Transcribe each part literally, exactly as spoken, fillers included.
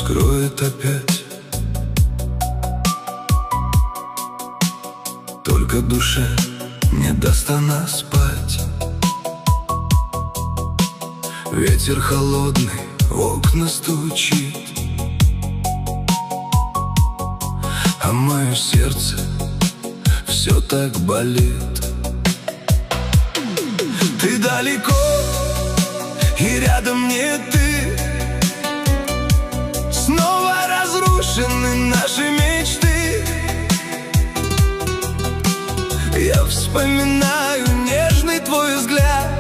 скроет опять. Только душе не даст она спать. Ветер холодный в окна стучит, а мое сердце все так болит. Ты далеко, и рядом не ты. Снова разрушены наши мечты. Я вспоминаю нежный твой взгляд,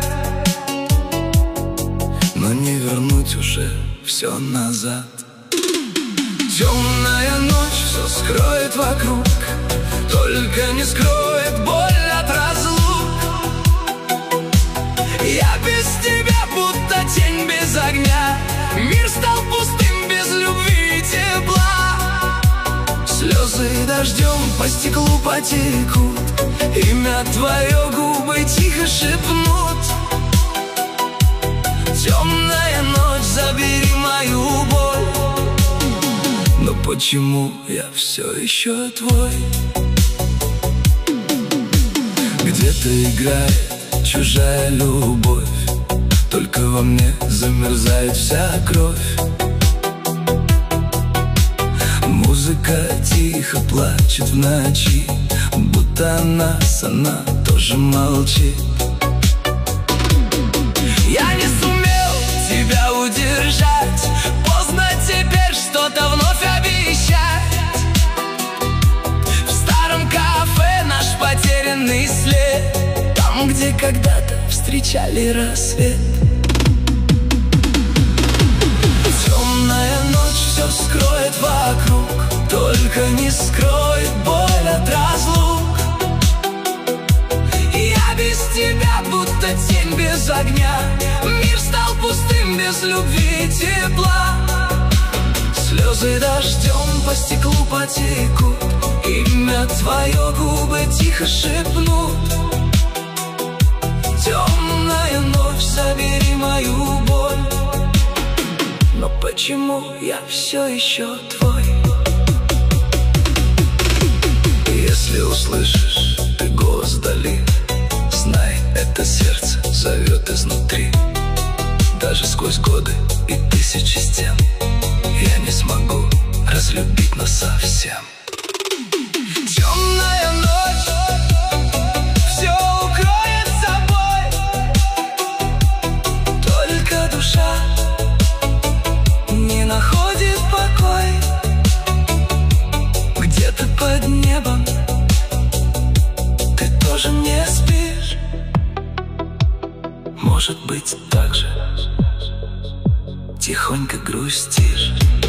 но не вернуть уже все назад. Темная ночь все скроет вокруг, только не скроет боль от разлук. Я без тебя будто тень без огня. Мир стал пустым без любви и тепла. Слезы дождем по стеклу потекут, имя твое губы тихо шепнут. Темная ночь, забери мою боль. Но почему я все еще твой? Где-то играет чужая любовь, только во мне замерзает вся кровь. Музыка тихо плачет в ночи, будто нас она тоже молчит. Я не сумел тебя удержать, поздно теперь что-то вновь обещать. В старом кафе наш потерянный след, там, где когда-то встречали рассвет. Темная ночь все скроет вокруг, только не скроет боль от разлук. Я без тебя будто тень без огня. Мир стал пустым без любви и тепла. Слезы дождем по стеклу потекут, имя твое губы тихо шепнут. Темная ночь, забери мою боль. Но почему я все еще твой? Если услышишь ты голос вдали, знай, это сердце зовет изнутри. Даже сквозь годы и тысячи стен я не смогу разлюбить нас совсем. Темная ночь все укроет собой, только душа не находит покой. Где-то под небом ты тоже не спишь. Может быть, так же тихонько грустишь.